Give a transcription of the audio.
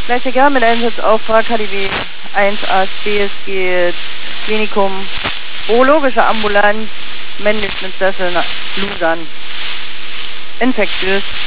Gleicher mit Einsatzauftrag KDW 1A BSG Klinikum. Urologische Ambulanz. Männlich mit Sessel. Lusan. Infektiös.